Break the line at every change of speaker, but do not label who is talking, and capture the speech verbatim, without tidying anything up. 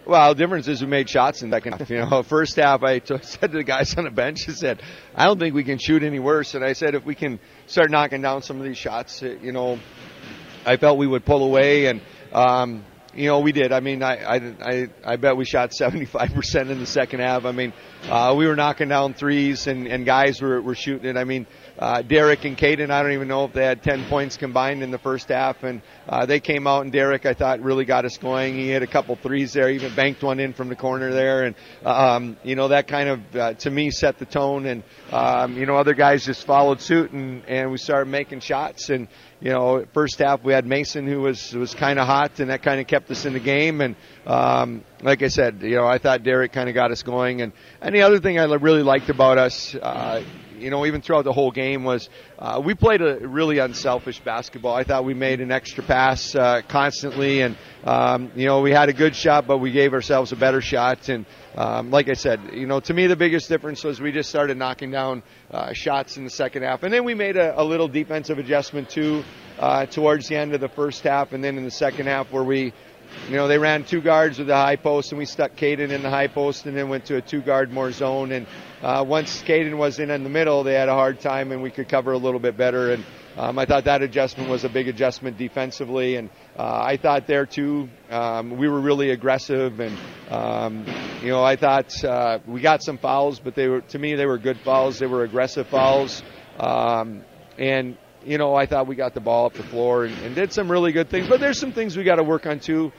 Well, the difference is we made shots in the second half. You know, first half I t- said to the guys on the bench, I said, I don't think we can shoot any worse. And I said, if we can start knocking down some of these shots, you know, I felt we would pull away. And, um, you know, we did. I mean, I, I, I, I bet we shot seventy-five percent in the second half. I mean, uh, we were knocking down threes and, and guys were, were shooting it. I mean, uh, Derek and Caden, I don't even know if they had ten points combined in the first half. And uh, they came out, and Derek, I thought, really got us going. He hit a couple threes there, even banked one in from the corner there. And, um, you know, that kind of, uh, to me, set the tone. And, um, you know, other guys just followed suit, and, and we started making shots. And, you know, first half we had Mason, who was was kind of hot, and that kind of kept us in the game. And um, like I said, you know, I thought Derek kind of got us going. And, and the other thing I really liked about us, uh, you know, even throughout the whole game was uh, we played a really unselfish basketball. I thought we made an extra pass uh, constantly, and um, you know, we had a good shot, but we gave ourselves a better shot. And um, like I said, you know, to me the biggest difference was we just started knocking down uh, shots in the second half, and then we made a, a little defensive adjustment too uh, towards the end of the first half, and then in the second half where we, you know, they ran two guards with the high post, and we stuck Caden in the high post, and then went to a two-guard more zone. And uh, once Caden was in in the middle, they had a hard time, and we could cover a little bit better. And um, I thought that adjustment was a big adjustment defensively. And uh, I thought there, too, um, we were really aggressive. And, um, you know, I thought uh, we got some fouls, but they were, to me, they were good fouls. They were aggressive fouls. Um, and you know, I thought we got the ball up the floor and, and did some really good things. But there's some things we got to work on, too.